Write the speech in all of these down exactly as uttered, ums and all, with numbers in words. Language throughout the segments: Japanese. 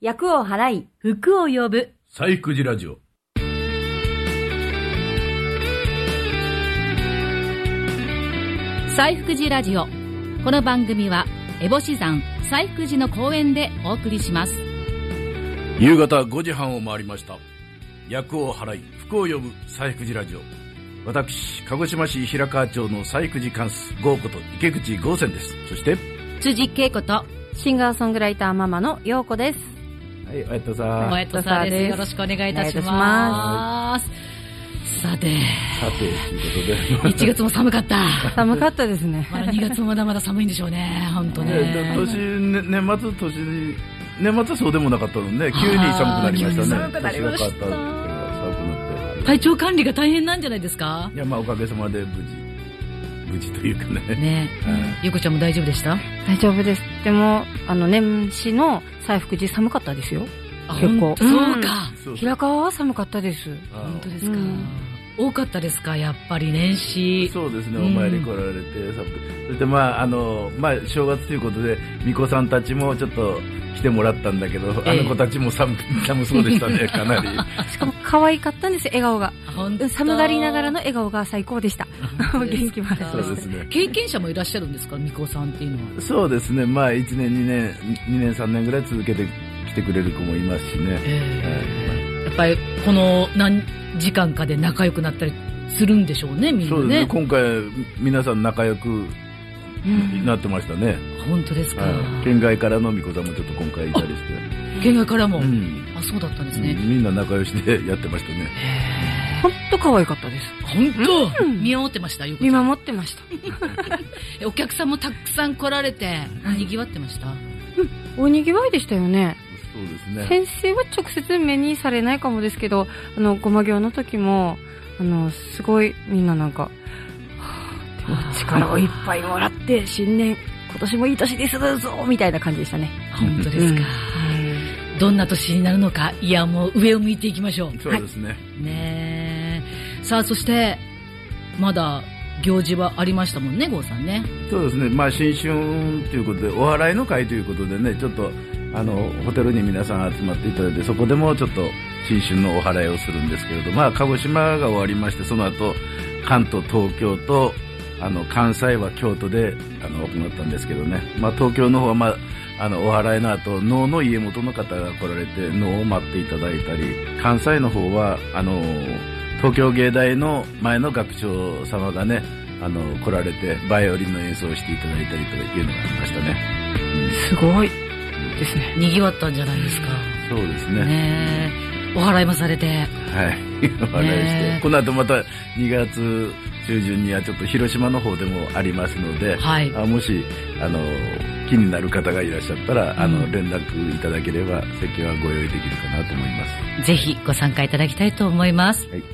厄を払い、 福を呼ぶ。 西福寺ラジオ。 西福寺ラジオ。この番組は烏帽子山西福寺の公園でお送りします。 夕方ごじはんを回りました。厄を払い、福を呼ぶ西福寺ラジオ。私、鹿児島市平川町の西福寺貫主豪こと池口豪泉です。そして辻恵子とシンガーソングライターママの陽子です。 はい、おやっとさん。 おやっとさんです。よろしくお願いいたします。さて、 さて、ということで。 いちがつも寒かった。 寒かったですね。 まだにがつもまだまだ寒いんでしょうね。本当ね。 年、ね、年末、年に、年末はそうでもなかったのね。急に寒くなりましたね。 寒くなりました。 年が変わった寒くなって。 体調管理が大変なんじゃないですか？ いや、まあおかげさまで無事。無事というかね。 ねえ。ゆうこちゃんも大丈夫でした？ 大丈夫です。でも、あの、年始の西福寺寒かったですよ。結構。 そうか。 平川は寒かったです。 本当ですか。多かったですか、やっぱり年始。 そうですね、お参り来られて、うん、そしてまあ、あの、まあ、正月ということで、巫女さんたちもちょっと来てもらったんだけど、ええ、あの子たちも寒、寒そうでしたね、かなり。 しかも可愛かったんですよ、笑顔が。寒がりながらの笑顔が最高でした。元気もある。 そうですね。 経験者もいらっしゃるんですか、巫女さんっていうのは。 そうですね、まあ、いちねん、にねん、にねん、さんねんぐらい続けて来てくれる子もいますしね。 えー、やっぱり、この何、時間かで仲良くなったりするんでしょうね、みんなね。そうですね。 今回皆さん仲良くなってましたね。 うん、本当ですか。 県外からの巫女さんもちょっと今回いたりして。 県外からも、うん、あ、そうだったんですね、 うん。みんな仲良しでやってましたね。 本当可愛かったです。 本当、うん、見守ってました。よく見守ってました。 お客さんもたくさん来られて、賑わってました。 うん、おにぎわいでしたよね。 そうですね、 先生は直接目にされないかもですけど、あのごま行の時もあのすごいみんななんか、はあ、力をいっぱいもらって新年今年もいい年ですぞみたいな感じでしたね。 本当ですか、うん、どんな年になるのか、いやもう上を向いていきましょう。 そうですね、はい、 ねえ。さあ、そしてまだ行事はありましたもんね、郷さんね。 そうですね、まあ新春ということでお祓いの会ということでね、ちょっとあのホテルに皆さん集まっていただいて、そこでもちょっと新春のお祓いをするんですけれど、まあ鹿児島が終わりまして、その後関東、東京とあの関西は京都であの行ったんですけどね、まあ東京の方は、まあ、あのお祓いの後能の家元の方が来られて能を待っていただいたり、関西の方はあの東京芸大の前の学長様がね、あの来られてバイオリンの演奏をしていただいたりというのがありましたね。 すごいですね。 賑わったんじゃないですか。 そうですね。 ねえ、お祓いもされて。 はい。お祓いして。この後またにがつ中旬にはちょっと広島の方でもありますので、はい、あもし、あの、気になる方がいらっしゃったら、うん、あの、連絡いただければ席はご用意できるかなと思います。 ぜひご参加いただきたいと思います。はい。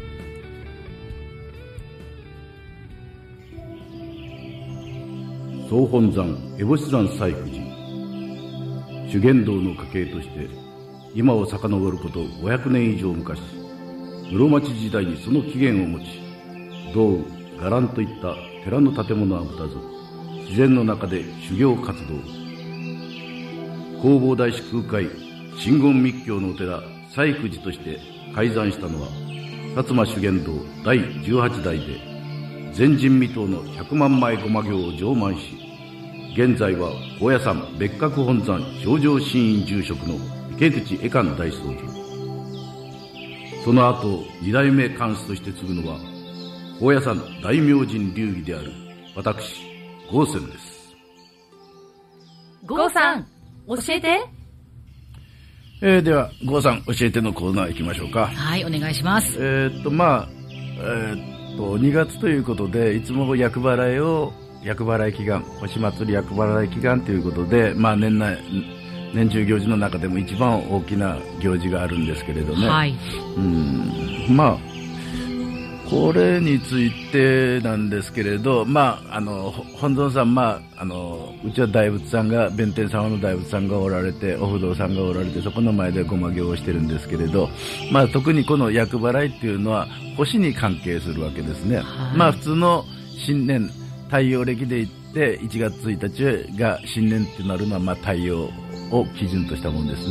総本山、烏帽子山西福寺。修験道の家系として今を遡ることごひゃくねん以上昔、室町時代にその起源を持ち、道具、伽藍といった寺の建物は持たず、自然の中で修行活動。弘法大師空海真言密教のお寺西福寺として開山したのは、薩摩修験道だいじゅうはちだいで前人未到のひゃくまんまいごま行を上満し、現在は高野山別格本山正常真院住職の池口恵寛大僧侶。その後二代目貫主として継ぐのは高野山大明神流儀である私郷泉です。 郷さん教えて。 えー、では郷さん教えてのコーナー行きましょうか。 はい、お願いします。 えー、っとまあえー、っとにがつということで、いつも厄払いを厄払い祈願、星祭り厄払い祈願ということで、まあ年内、年中行事の中でも一番大きな行事があるんですけれどね。はい。うん、まあ、これについてなんですけれど、まあ、あの、本尊さん、まあ、あの、うちは大仏さんが、弁天様の大仏さんがおられて、お不動さんがおられて、そこの前でごま行をしてるんですけれど、まあ、特にこの厄払いっていうのは、星に関係するわけですね。はい、まあ、普通の新年、太陽暦で言っていちがつついたちが新年ってなるのは、まあ太陽を基準としたもんですね。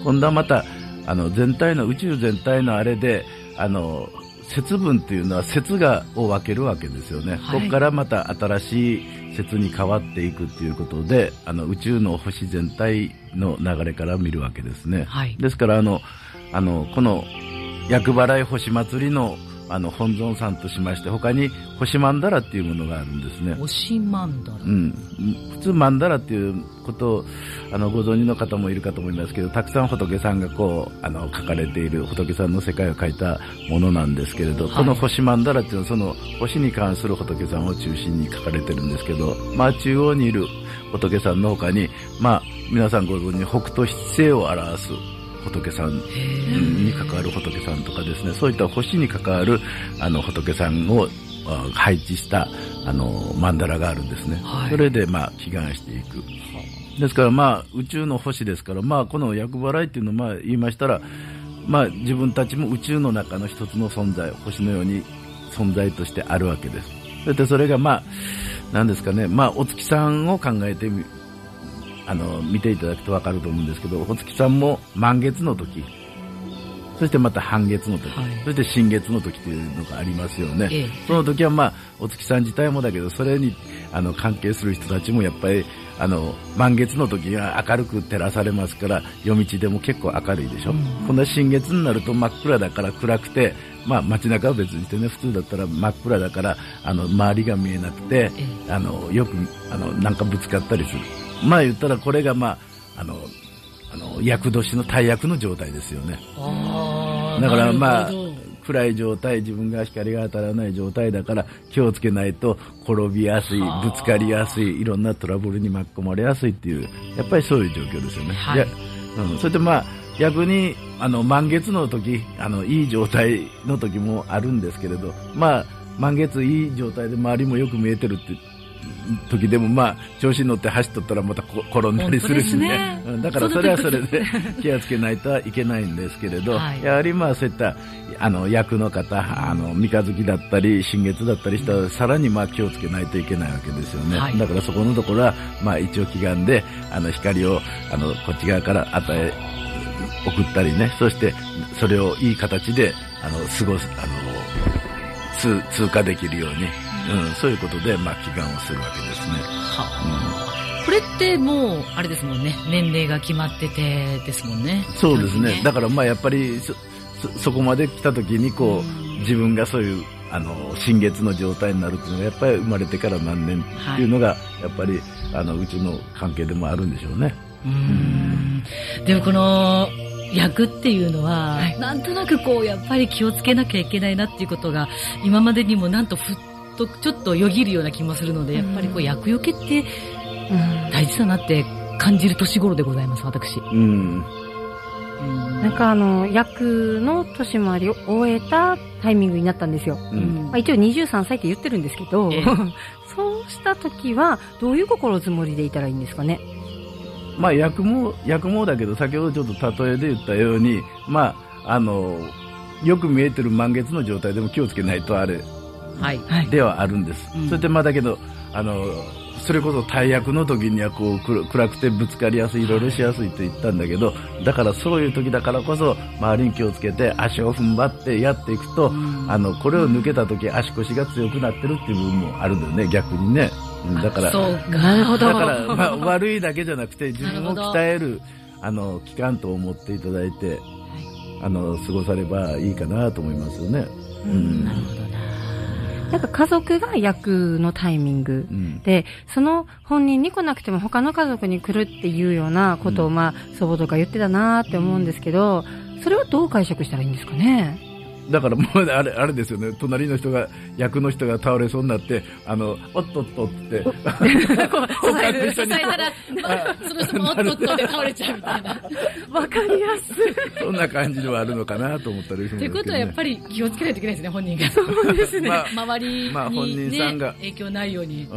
今度はまたあの全体の宇宙全体のあれであの節分っていうのは節がを分けるわけですよね、はい、ここからまた新しい節に変わっていくっていうことであの宇宙の星全体の流れから見るわけですね、はい、ですからあのあのこの厄払い星祭りのあの本尊さんとしまして他に星曼荼羅っていうものがあるんですね。 星曼荼羅、 うん、普通曼荼羅っていうことをあのご存知の方もいるかと思いますけど、たくさん仏さんがこうあの書かれている仏さんの世界を書いたものなんですけれど、はい、この星曼荼羅っていうのはその星に関する仏さんを中心に書かれてるんですけど、まあ中央にいる仏さんの他にまあ皆さんご存知北斗七星を表す仏さんに関わる仏さんとかですね、そういった星に関わるあの仏さんを配置したあの曼荼羅があるんですね、はい、それでまあ祈願していく。ですからまあ宇宙の星ですから、まあこの厄払いっていうのをまあ言いましたら、まあ自分たちも宇宙の中の一つの存在、星のように存在としてあるわけです。それでそれがまあ何ですかね、まあお月さんを考えてみあの見ていただくと分かると思うんですけど、お月さんも満月の時、そしてまた半月の時、はい、そして新月の時というのがありますよね、ええ、その時はまあお月さん自体もだけど、それにあの関係する人たちもやっぱりあの満月の時は明るく照らされますから、夜道でも結構明るいでしょ、うん、今度は新月になると真っ暗だから暗くて、まあ街中は別にしてね、普通だったら真っ暗だからあの周りが見えなくて、ええ、あのよくあのなんかぶつかったりする。まあ言ったらこれがまああのあの厄年の大厄の状態ですよね。あだからまあ暗い状態、自分が光が当たらない状態だから気をつけないと転びやすい、ぶつかりやすい、いろんなトラブルに巻き込まれやすいっていう、やっぱりそういう状況ですよね。はい、やうん、それでまあ逆にあの満月の時、あのいい状態の時もあるんですけれど、まあ満月いい状態で周りもよく見えてるって時でもまあ調子に乗って走っとったらまた転んだりするし ね, ねだからそれはそれで気をつけないとはいけないんですけれど、はい、やはりまあそういったあの役の方、あの三日月だったり新月だったりしたらさらにまあ気をつけないといけないわけですよね、はい、だからそこのところはまあ一応祈願であの光をあのこっち側から与え送ったりね、そしてそれをいい形であの過ごすあの 通, 通過できるように、うん、そういうことで、まあ、祈願をするわけですね。はあ、うん、これってもうあれですもんね、年齢が決まっててですもんね。 そうですね。だからまあやっぱり そ, そ, そこまで来た時にこう、うん、自分がそういうあの新月の状態になるっていうのがやっぱり生まれてから何年っていうのが、はい、やっぱりあのうちの関係でもあるんでしょうね。うーん、 でもこの役っていうのは、はい、なんとなくこうやっぱり気をつけなきゃいけないなっていうことが今までにもなんとふっとちょっとよぎるような気もするので、やっぱりこう厄除けって大事だなって感じる年頃でございます、私。うん、 なんかあの役の年回りを終えたタイミングになったんですよ、うんまあ、一応にじゅうさんさいって言ってるんですけど、えー、そうした時はどういう心づもりでいたらいいんですかね。 まあ役も役もだけど、先ほどちょっと例えで言ったように、まああのよく見えてる満月の状態でも気をつけないとあれ、はい、ではあるんです、うん、それでまあだけどあのそれこそ大役の時にはこう暗くてぶつかりやすい、いろいろしやすいと言ったんだけど、だからそういう時だからこそ周りに気をつけて足を踏ん張ってやっていくと、うん、あのこれを抜けた時足腰が強くなってるっていう部分もあるんだよね、逆にね。だからそうか、なるほど。 だから、まあ、悪いだけじゃなくて自分を鍛えるあの期間と思っていただいて、あの過ごさればいいかなと思いますよね。うんうん、 なるほどな。なんか家族が役のタイミング、うん、でその本人に来なくても他の家族に来るっていうようなことを、まあ、祖母とか言ってたなって思うんですけど、それはどう解釈したらいいんですかね。 だからもうあれあれですよね、隣の人が役の人が倒れそうになってあのおっとっとって他の人にたらその人もおっとっとで倒れちゃうみたいなわかりやすいそんな感じではあるのかなと思ったりしますけど、ね、 ということはやっぱり気をつけないといけないですね、本人が。 そうですね、まあ、 周りに、ね、まあ、本人さんが影響ないように、 うん、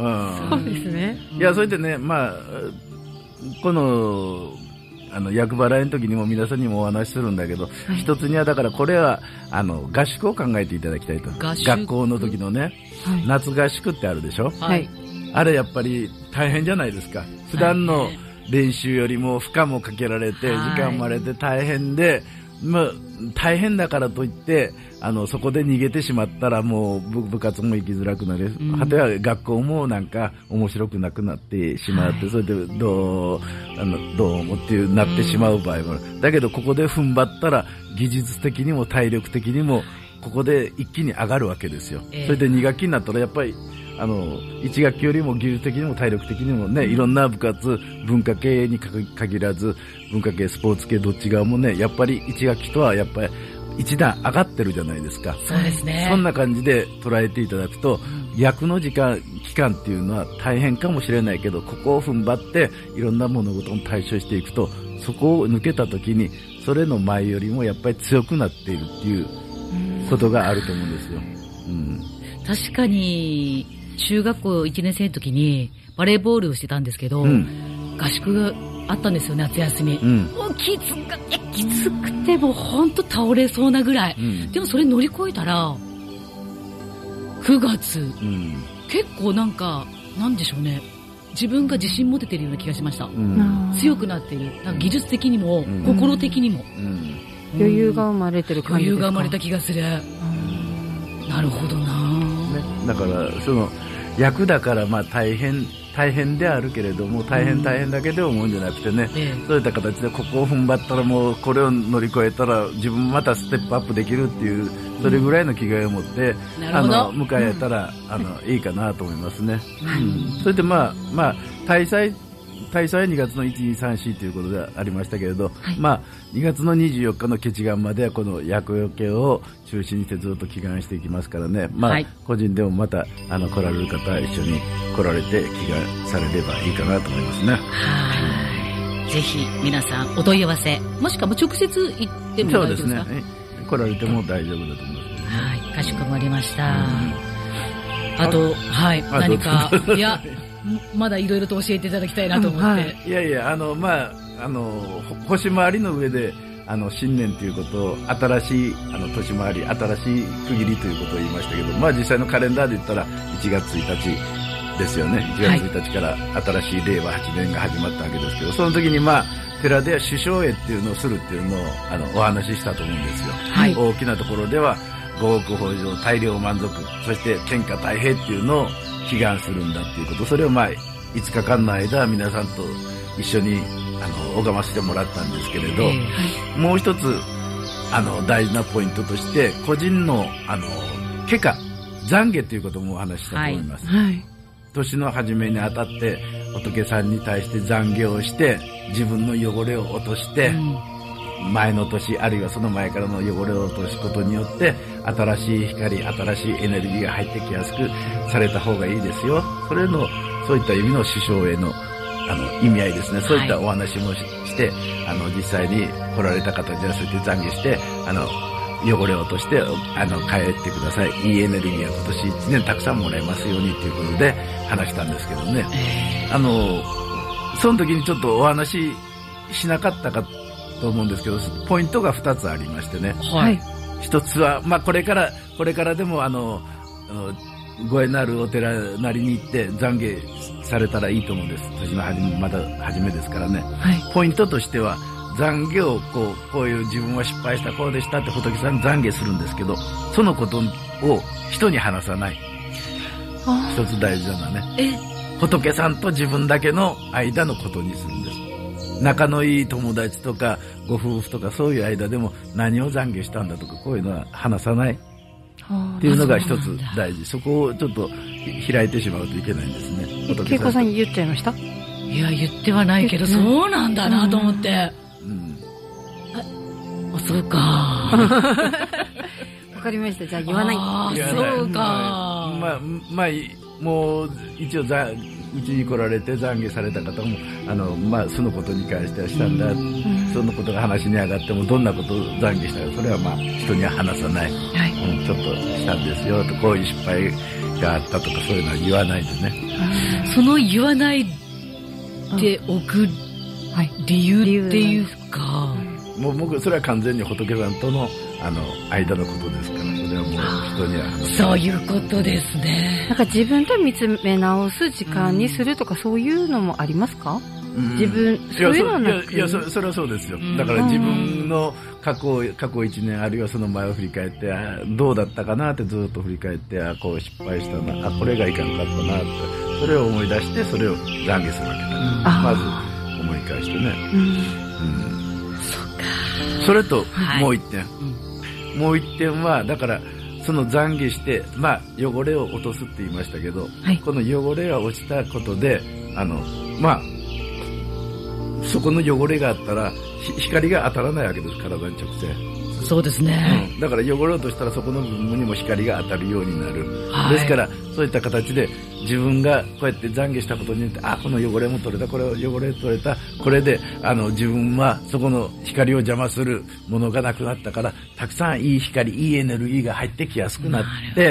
そうですね。 いやそれでね、まあこのあの厄払いの時にも皆さんにもお話しするんだけど、はい、一つにはだからこれはあの合宿を考えていただきたいと。学校の時のね、はい、夏合宿ってあるでしょ、はい、あれやっぱり大変じゃないですか。普段の練習よりも負荷もかけられて、時間もあれで大変で、まあ、大変だからといって、あの、そこで逃げてしまったらもう部、部活も行きづらくなる。うん、はたや学校もなんか面白くなくなってしまって、はい、それでどう、あの、どうもっていうなってしまう場合もある。うん、だけどここで踏ん張ったら技術的にも体力的にもここで一気に上がるわけですよ。えー、それでに学期になったらやっぱり、あの、いち学期よりも技術的にも体力的にもね、いろんな部活、文化系に限らず、文化系、スポーツ系どっち側もね、やっぱりいち学期とはやっぱり一段上がってるじゃないですか。 そうですね。 そんな感じで捉えていただくと、役の時間、期間っていうのは大変かもしれないけど、ここを踏ん張っていろんな物事に対処していくと、そこを抜けた時に、それの前よりもやっぱり強くなっているっていうことがあると思うんですよ。うん、 確かに、中学校いちねん生の時にバレーボールをしてたんですけど、うん、合宿があったんですよ、夏休み。うん、もうきつくて、きつくて、もうほんと倒れそうなぐらい。うん、でもそれ乗り越えたら、くがつ、うん、結構なんか、なんでしょうね、自分が自信持ててるような気がしました。うん、強くなっている。なんか技術的にも、うん、心的にも、 うんうん。余裕が生まれてる感じですか？ 余裕が生まれた気がする。うん、なるほどな、 ね。だから、その、役だからまあ大変大変であるけれども、大変大変だけで思うんじゃなくてね、うん、そういった形でここを踏ん張ったらもうこれを乗り越えたら自分もまたステップアップできるっていう、それぐらいの気概を持って、うん、あの迎えたら、うん、あのいいかなと思いますね。うん、それでまあまあ大祭大祭はにがつのいち、に、さん、しということでありましたけれど、はい、まあにがつのにじゅうよっかの決願まではこの厄除けを中心にしてずっと祈願していきますからね、まあ、はい、個人でもまたあの来られる方は一緒に来られて祈願されればいいかなと思いますね。 はい、ぜひ皆さんお問い合わせ、もしくはもう直接行っても大丈夫ですか？そうですね、 来られても大丈夫だと思います、ね。 はい、かしこまりました。うん、あと、はい、何か、いや、まだいろいろと教えていただきたいなと思って。うん、はい、 いやいや、あの、まあ、あの、星回りの上で、あの、新年ということを、新しい、あの、年回り、新しい区切りということを言いましたけど、まあ実際のカレンダーで言ったら、いちがつついたちですよね。いちがつついたちから新しいれいわはちねんが始まったわけですけど、その時にまあ、寺では首相会っていうのをするっていうのを、あの、お話ししたと思うんですよ。はい、大きなところでは、ごおく豊穣、大量満足、そして天下太平っていうのを祈願するんだっていうこと、それをまあ、いつかかんの間、皆さんと一緒に、あの、拝ませてもらったんですけれど、はい、もう一つ、あの、大事なポイントとして、個人の、あの、怪我、懺悔ということもお話ししたと思います。はいはい、年の初めにあたって、仏さんに対して懺悔をして、自分の汚れを落として、うん、前の年、あるいはその前からの汚れを落とすことによって、新しい光、新しいエネルギーが入ってきやすくされた方がいいですよ。それの、そういった意味の師匠への、あの、意味合いですね。そういったお話も し,、はい、して、あの、実際に来られた方にはそうやって懺悔して、あの、汚れを落として、あの、帰ってください。いいエネルギーが今年一年たくさんもらえますようにということで話したんですけどね。えー、あの、その時にちょっとお話しなかったかと思うんですけど、ポイントが二つありましてね。はい。一つは、まあ、これから、これからでもあの、ご縁のあるお寺なりに行って懺悔されたらいいと思うんです。年の初め、まだ初めですからね。はい。ポイントとしては、懺悔をこう、こういう自分は失敗したこうでしたって仏さんに懺悔するんですけど、そのことを人に話さない。一つ大事なのはね。え仏さんと自分だけの間のことにするんです。仲のいい友達とかご夫婦とかそういう間でも何を懺悔したんだとかこういうのは話さないっていうのが一つ大事。そこをちょっと開いてしまうといけないんですね。 恵子さん言っちゃいました？ いや言ってはないけどそうなんだなと思って。うん、あ、そうか。 わかりました。じゃあ言わない。 あ、そうか。 まあまあもう一応ざうちに来られて懺悔された方もあの、まあ、そのことに関してはしたんだ、うん、そのことが話に上がってもどんなことを懺悔したかそれはまあ人には話さない、はいうん、ちょっとしたんですよとこういう失敗があったとかそういうのは言わないでね。 その言わないでおく理由っていうか、 もう僕それは完全に仏さんとのあの間のことですから、それはもう人にはそういうことですね。 なんか自分と見つめ直す時間にするとか、うん、そういうのもありますか？ う自分、そういうのはなく、 いや、いや、そ, それはそうですよ。だから自分の過去、過去いちねんあるいはその前を振り返って、どうだったかなってずっと振り返って、あ、こう失敗したな、あ、これがいかんかったなって、それを思い出して、それを懺悔するわけだ。まず思い返してね。うん。うん、 そっか。 それと、もう一点。はい、もう一点は、だから、その懺悔して、まあ、汚れを落とすって言いましたけど、はい、この汚れが落ちたことで、あの、まあ、そこの汚れがあったら、光が当たらないわけです、体に直接。 そうですね。 うん、だから汚れを落としたらそこの部分にも光が当たるようになる。はい、ですから、そういった形で自分がこうやって懺悔したことによって、あ、この汚れも取れた、これ汚れ取れた、これで、あの、自分はそこの光を邪魔するものがなくなったから、たくさんいい光、いいエネルギーが入ってきやすくなって、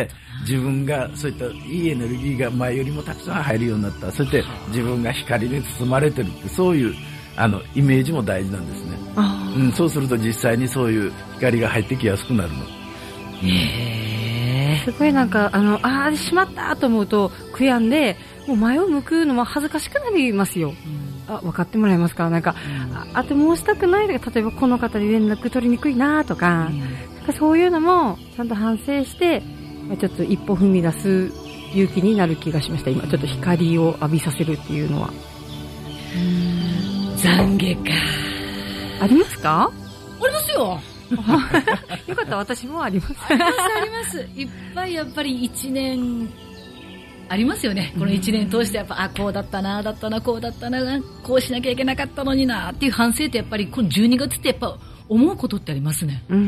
自分がそういったいいエネルギーが前よりもたくさん入るようになった。そして自分が光に包まれてるって、そういう、あの、イメージも大事なんですね。うん、そうすると実際にそういう光が入ってきやすくなるの。 へー。すごいなんか、あの、ああ、しまったと思うと悔やんで、もう前を向くのも恥ずかしくなりますよ。うん、あ、分かってもらえますか？なんか、うん、あ、あと申したくないとか、例えばこの方に連絡取りにくいなとか、うん、なんかそういうのもちゃんと反省して、ちょっと一歩踏み出す勇気になる気がしました。今、ちょっと光を浴びさせるっていうのは。 うーん、懺悔か。 ありますか？ ありますよ。 よかった、私もあります。 あります、あります。いっぱいやっぱり一年、ありますよね。この一年通してやっぱ、あ、こうだったな、だったな、こうだったな、こうしなきゃいけなかったのにな、っていう反省ってやっぱり、このじゅうにがつってやっぱ思うことってありますね。 うん。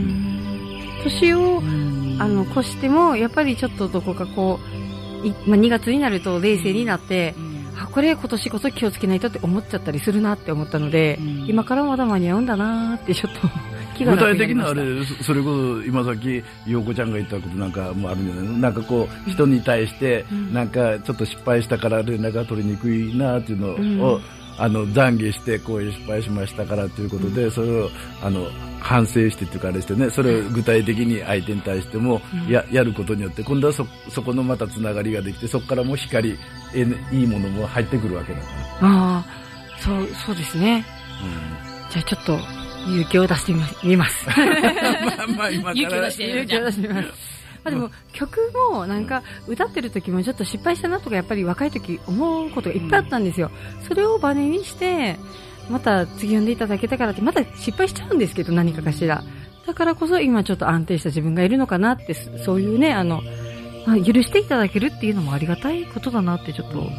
年を、あの、越しても、やっぱりちょっとどこかこう、いまあ、にがつになると冷静になって、うん、あ、これ今年こそ気をつけないとって思っちゃったりするなって思ったので、うん、今からまだ間に合うんだなーってちょっと気が楽になりました。 具体的なあれ、それこそ今さっき陽子ちゃんが言ったことなんかもあるんじゃないの？なんかこう人に対してなんかちょっと失敗したから連絡が取りにくいなっていうのを、うん、あの懺悔してこういう失敗しましたからということで、うん、それをあの反省してっていうかあれしてね、それを具体的に相手に対しても や,、うん、やることによって今度は そ, そこのまたつながりができて、そこからも光、えいいものも入ってくるわけだから。 ああ、そうそうですね。うん、じゃあちょっと勇気を出してみます。 まあまあ今から勇気を出して勇気を出してみます。あ、でも曲もなんか歌ってる時もちょっと失敗したなとかやっぱり若い時思うことがいっぱいあったんですよ。うん、それをバネにしてまた次読んでいただけたからってまた失敗しちゃうんですけど、何かかしら。だからこそ今ちょっと安定した自分がいるのかなって、そういうね、あの、まあ、許していただけるっていうのもありがたいことだなってちょっと、うん、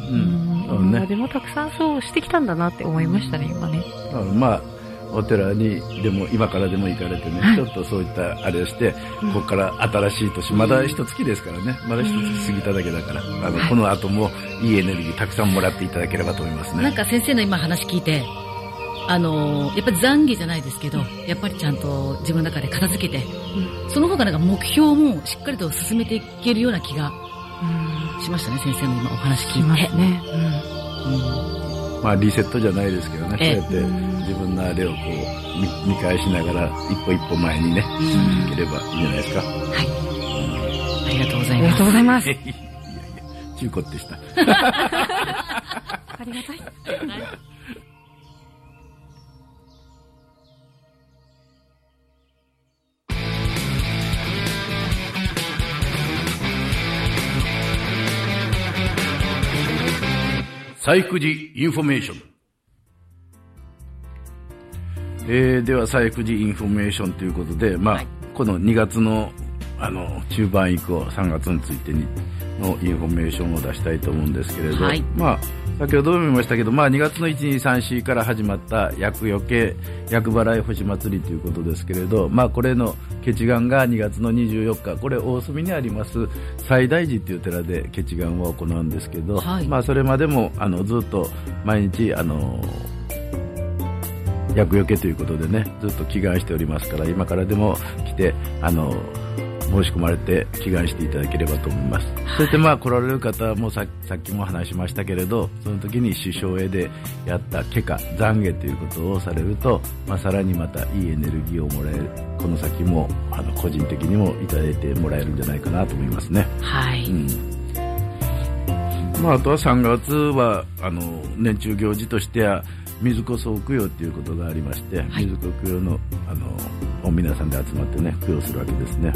うん、ね、でもたくさんそうしてきたんだなって思いましたね、今ね。 まあお寺にでも今からでも行かれてね、はい、ちょっとそういったあれをして、うん、ここから新しい年、まだ一月ですからね、まだ一月過ぎただけだから、あの、はい、この後もいいエネルギーたくさんもらっていただければと思いますね。 なんか先生の今話聞いて、あのー、やっぱり懺悔じゃないですけど、やっぱりちゃんと自分の中で片付けて、うん、その他なんか目標もしっかりと進めていけるような気がしましたね、先生の今お話聞いて。ね、うんうん、まあリセットじゃないですけどね、そうやって自分のあれをこう 見, 見返しながら一歩一歩前にね、進んでいければいいんじゃないですか。はい、 うん、ありがとうございます。 ありがとうございます。いやいや、 中古でした。 ありがたい。 西福寺インフォメーション。 えー、では西福寺インフォメーションということで、まあ、はい、このにがつのあの中盤以降さんがつについてにのインフォメーションを出したいと思うんですけれど、はい、まあ先ほども言いましたけど、まあ、にがつのいち、に、さん、よんから始まった厄除け厄払い星祭りということですけれど、まあ、これのケチガンがにがつのにじゅうよっか、これ大隅にあります西大寺という寺でケチガンを行うんですけど、はい、まあ、それまでもあのずっと毎日あの厄除けということでね、ずっと祈願しておりますから、今からでも来てあの申し込まれて祈願していただければと思います。はい、そしてまあ来られる方も さ, さっきも話しましたけれど、その時に師匠絵でやったケカ懺悔ということをされると、まあ、さらにまたいいエネルギーをもらえる、この先もあの個人的にもいただいてもらえるんじゃないかなと思いますね。 はい、うん、 まあ、あとはさんがつはあの年中行事としては水子総供養っていうことがありまして、 はい、 水子供養のあの皆さんで集まってね供養するわけですね。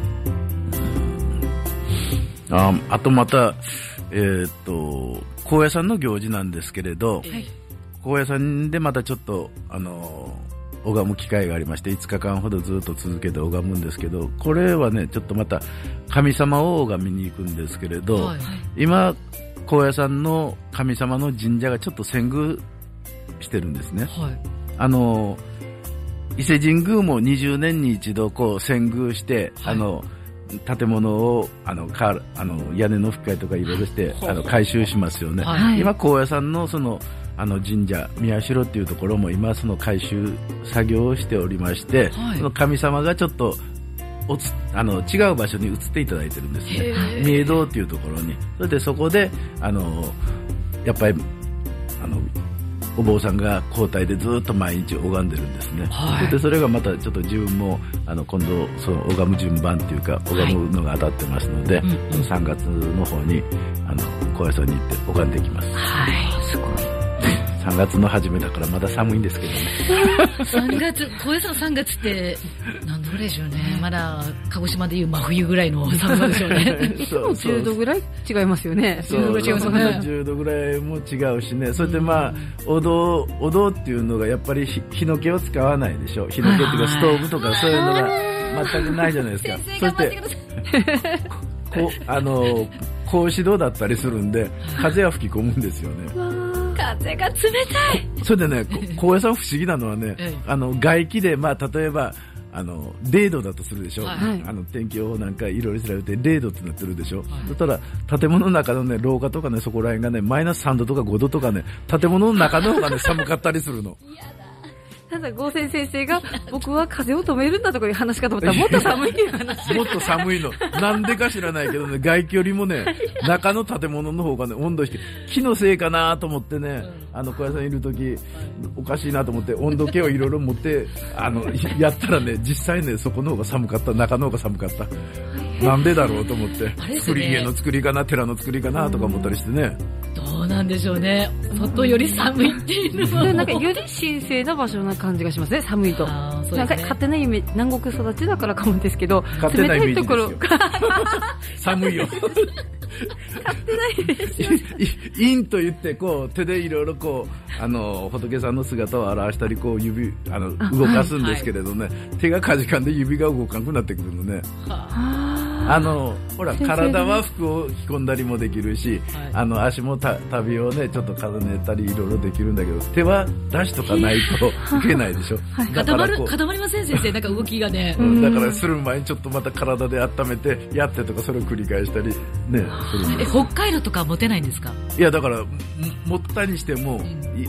あ, あとまた、えー、っと高野山の行事なんですけれど、はい、高野山でまたちょっとあの拝む機会がありまして、いつかかんほどずっと続けて拝むんですけど、これはねちょっとまた神様を拝みに行くんですけれど、はい、今高野山の神様の神社がちょっと遷宮してるんですね。はい、あの伊勢神宮もにじゅうねんに一度こう遷宮して、はい、あの建物をあのかあの屋根の葺き替えとかいろいろしてあの改修しますよね。はい、今高野山のそのあの神社宮代っていうところも今その改修作業をしておりまして、はい、その神様がちょっとおつあの違う場所に移っていただいてるんですね。三重堂っていうところに。それでそこであのやっぱりあのお坊さんが交代でずっと毎日拝んでるんですね。はい、それでそれがまたちょっと自分もあの今度その拝む順番っていうか拝むのが当たってますので、はい、さんがつの方にあの高野山に行って拝んできます。 はい、すごい。 さんがつの初めだからまだ寒いんですけどね。 さんがつ、高野山さんがつって何度ぐらいでしょうね。まだ鹿児島でいう真冬ぐらいの寒さでしょうね。 でもじゅうどぐらい違いますよね。 じゅうどぐらい違いますね。じゅうどぐらいも違うしね。それでまあお堂お堂っていうのがやっぱり火の気を使わないでしょ。火の気っていうかストーブとかそういうのが全くないじゃないですか。そしてこあの格子戸だったりするんで風は吹き込むんですよね。 風が冷たい。 それでね、高野山不思議なのはね、ええ、あの外気で、まあ、例えばあのれいどだとするでしょ、はい、あの天気予報なんかいろいろ調べてれいどってなってるでしょ、はい、そしたら建物の中の、ね、廊下とかねそこら辺がねマイナスさんどとかごどとかね建物の中の方が、ね、寒かったりするの。 ただ郷先生が僕は風を止めるんだとかいう話かと思ったらもっと寒いっていう話。 もっと寒いの。なんでか知らないけどね、外気よりもね、中の建物の方がね、温度して、木のせいかなと思ってね、あの小屋さんいるとき、おかしいなと思って温度計をいろいろ持って、あの、やったらね、実際ね、そこの方が寒かった、中の方が寒かった。なんでだろうと思って、作り家の作りかな、寺の作りかなとか思ったりしてね。 どうなんでしょうね。外より寒いっていうのは。 なんかより神聖な場所な感じがしますね、寒いと。ね、なんか勝手なイメージ、南国育ちだからかもですけど、 勝手なイメージですよ。寒いよ。 勝手なイメージ。 陰と言って、こう、手でいろいろこう、あの、仏さんの姿を表したり、こう、指、あの、動かすんですけれどね、はいはい、手がかじかんで指が動かなくなってくるのね。はああのほら体は服を着込んだりもできるし、はい、あの足もた旅をねちょっと重ねたりいろいろできるんだけど手は出しとかないといけないでしょ。 はい、固まる固まりません先生、なんか動きがね。 うん、だからする前にちょっとまた体で温めてやってとかそれを繰り返したりねするんです。 え北海道とか持てないんですか？ いやだから持ったにしても、うん、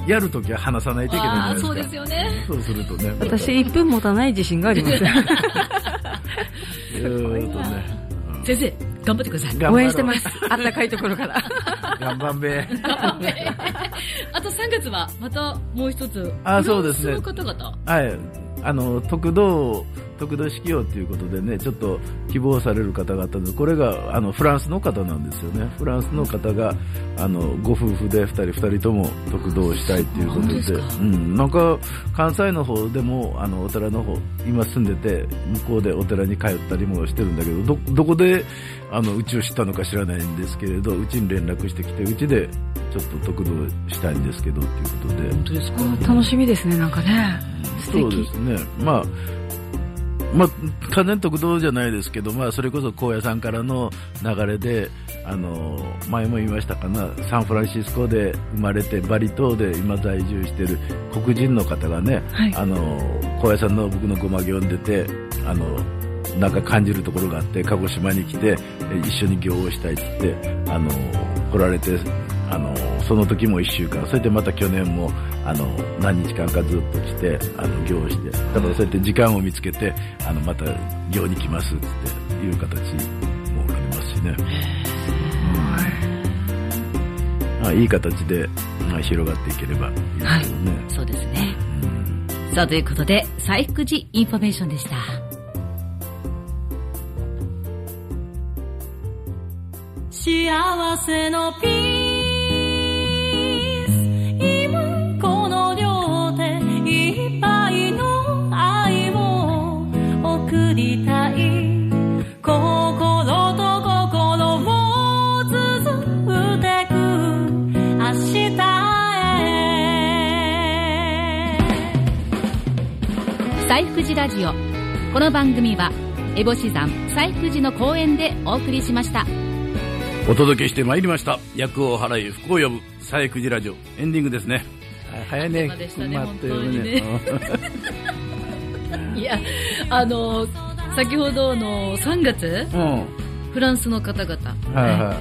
やるときは離さないといけないじゃないですか。 あそうですよね。 そうするとね。 私いっぷん持たない自信があります。 えーとね。 先生頑張ってください。 応援してます。あったかいところから。 頑張んべ。 あとさんがつはまたもう一つ。 あ、そうですね。 フランスの方々。 はい。あの特道特道式用ということでね、ちょっと希望される方々で、これがあのフランスの方なんですよね。フランスの方があのご夫婦でふたりふたりとも特道したいということで、うん、なんか関西の方でもあのお寺の方今住んでて向こうでお寺に通ったりもしてるんだけど、どどこであのうちを知ったのか知らないんですけれど、うちに連絡してきてうちでちょっと特道したいんですけどということで。 本当ですか？ 楽しみですね、なんかね。素敵。 そうですね。まあ。まあ、完全特道じゃないですけど、まあ、それこそ高野山からの流れで、あの前も言いましたかな、サンフランシスコで生まれてバリ島で今在住している黒人の方がね、はい、あの高野山の僕のごま行に出て、あのなんか感じるところがあって鹿児島に来て一緒に行をしたいって言ってあの来られて、あのその時もいっしゅうかん、それでまた去年もあの何日間かずっと来てあの行をして、だからそうやって時間を見つけてあのまた行に来ますっていう形もありますしね、うん、まあ、いい形で、まあ、広がっていければいいですけどね、はい、 そうですね、うん、さあということで西福寺インフォメーションでした。幸せのピース今この両作りたい心と心を綴ってく明日へ。 西福寺ラジオ、この番組は烏帽子山西福寺の公園でお送りしました。 お届けしてまいりました厄を払い福を呼ぶ西福寺ラジオ、エンディングですね。早いね。 でしたね、 待ってるね。 いや、あの先ほどのさんがつ、うん、フランスの方々、はいはい、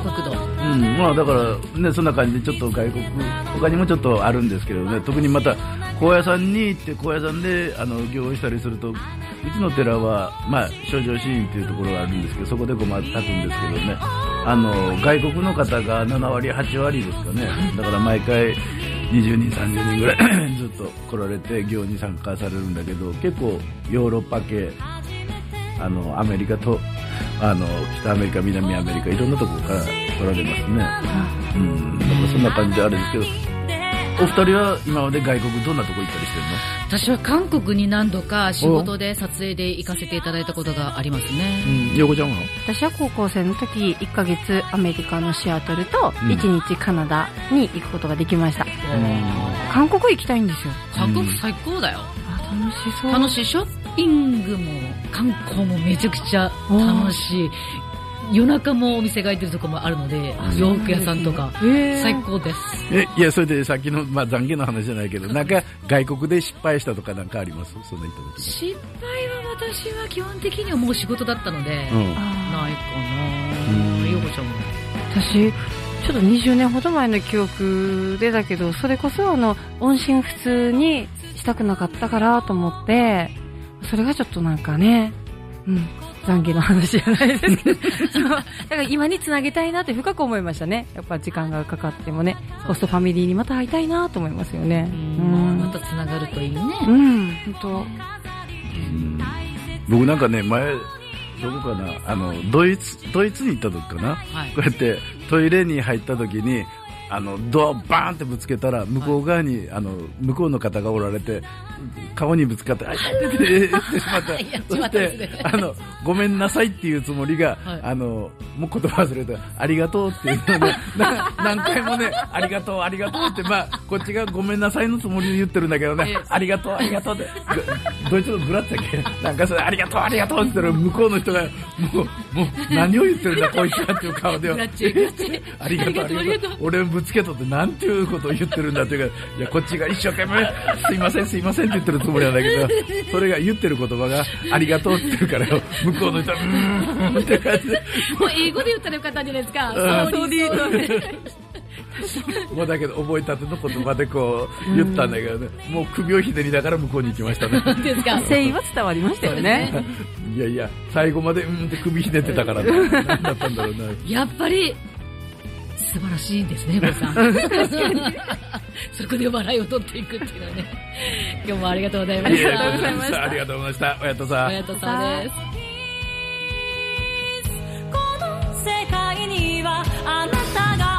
国土、 うん、まあだからね、そんな感じでちょっと外国他にもちょっとあるんですけどね、特にまた高野山に行って高野山であの行したりすると、うちの寺はまあ正常寺院というところがあるんですけど、そこでごま炊くんですけどね、あの外国の方がななわりはちわりですかね。だから毎回にじゅうにんさんじゅうにんぐらいずっと来られて行に参加されるんだけど、結構ヨーロッパ系、あのアメリカとあの北アメリカ、南アメリカ、いろんなところから来られますね。うん、だからそんな感じであれですけど、お二人は今まで外国どんなとこ行ったりしてるの？ 私は韓国に何度か仕事で撮影で行かせていただいたことがありますね。 うん、陽子ちゃんは？ 私は高校生の時いっかげつアメリカのシアトルといちにちカナダに行くことができました。うん、韓国行きたいんですよ。 韓国最高だよ。 あ、楽しそう。 楽しい。ショッピングも観光もめちゃくちゃ楽しい。夜中もお店が開いてるところもあるので、洋服屋さんとか最高です。 え、いや、それでさっきの、まあ、懺悔の話じゃないけど、なんか外国で失敗したとかなんかあります？そんな言った時。 失敗は私は基本的にはもう仕事だったので、うん、ないかな。陽子ちゃんも。 私ちょっとにじゅうねんほど前の記憶でだけど、それこそあの音信不通にしたくなかったからと思って、それがちょっとなんかね、うん、懺悔の話じゃないですけどそうだから今につなげたいなって深く思いましたね。やっぱ時間がかかってもね、ホストファミリーにまた会いたいなと思いますよね。 うん、またつながるといいね。 うん、本当。うん、 僕なんかね、前どこかな、あのドイツドイツに行った時かな、はい、こうやってトイレに入った時にあのドアをバーンってぶつけたら、向こう側に、はい、あの向こうの方がおられて、顔にぶつかってあいててててしまった。そしてあのごめんなさいっていうつもりが、はい、あのもう言葉忘れた、ありがとうっていうので何回もね、ありがとうありがとうって、まあこっちがごめんなさいのつもりで言ってるんだけどね、ありがとうありがとうってドイツのグラッツだっけ、なんかそれありがとうありがとうって言ったら、向こうの人がもうもう何を言ってるんだこいつかっていう顔で、ありがとうありがとう、俺ぶつけとってなんていうことを言ってるんだっていうか、いやこっちが一生懸命すいませんすいませんって言ってるつもりなんだけど、それが言ってる言葉がありがとうって言ってるからよ、向こうの人はうーんって感じで、 もう英語で言ったらよかったんじゃないですか。そうでもうだけど覚えたての言葉でこう言ったんだけどね、もう首をひねりながら向こうに行きましたね。 ですか。 誠意は伝わりましたよね。 いやいや最後までうんって首ひねってたからね。何だったんだろうな。 やっぱり素晴らしいですね、坊さん。そこで笑いを取っていくっていうのはね。今日もありがとうございました。 ありがとうございました。ありがとうございました。おやとさん。 おやとさんです。 この世界にはあなたが